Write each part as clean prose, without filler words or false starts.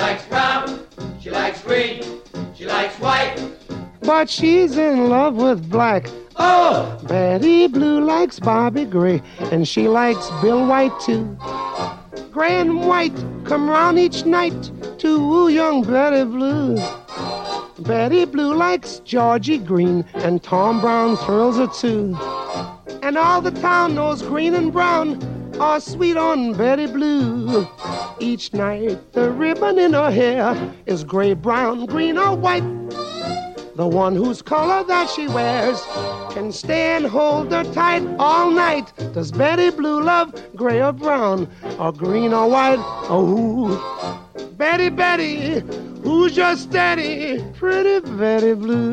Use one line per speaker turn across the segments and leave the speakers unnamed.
likes brown, she likes green, she likes white.
But she's in love with black.
Oh!
Betty Blue likes Bobby Gray, and she likes Bill White too. Gray and White come round each night to woo young Betty Blue. Betty Blue likes Georgie Green, and Tom Brown thrills her too. And all the town knows Green and Brown are sweet on Betty Blue. Each night the ribbon in her hair is gray, brown, green, or white. The one whose color that she wears can stay and hold her tight all night. Does Betty Blue love gray or brown, or green or white, or who? Betty, Betty, who's your steady, pretty Betty Blue?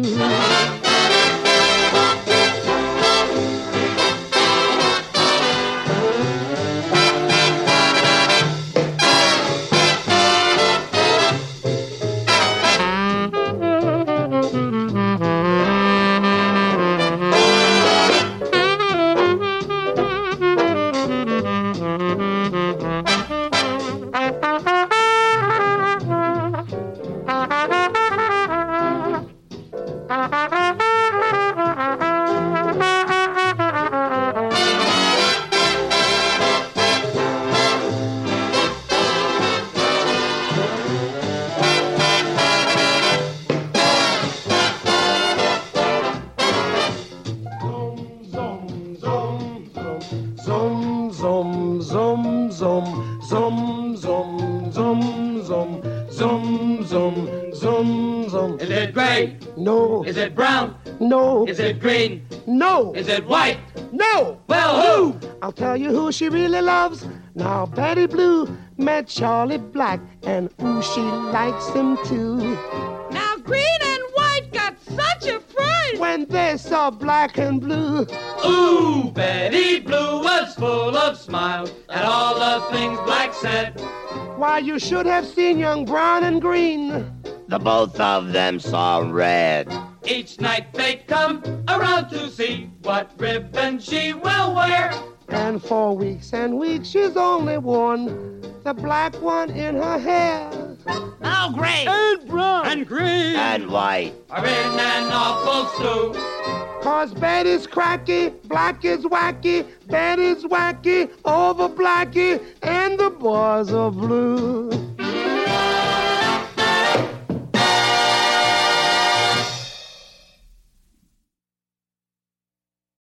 Is it gray?
No.
Is it brown?
No.
Is it green?
No.
Is it white?
No.
Well, who?
I'll tell you who she really loves. Now Betty Blue met Charlie Black, and ooh, she likes him too.
Now green and white got such a fright
when they saw black and blue.
Ooh, Betty Blue was full of smiles at all the things Black said.
Why, you should have seen young Brown and Green.
The both of them saw red.
Each night they come around to see what ribbon she will wear.
And for weeks and weeks she's only worn the black one in her hair.
Now gray
and brown and green
and white
are in an awful stew.
'Cause Betty's cracky, Black is wacky, Betty's wacky over Blackie, and the boys are blue.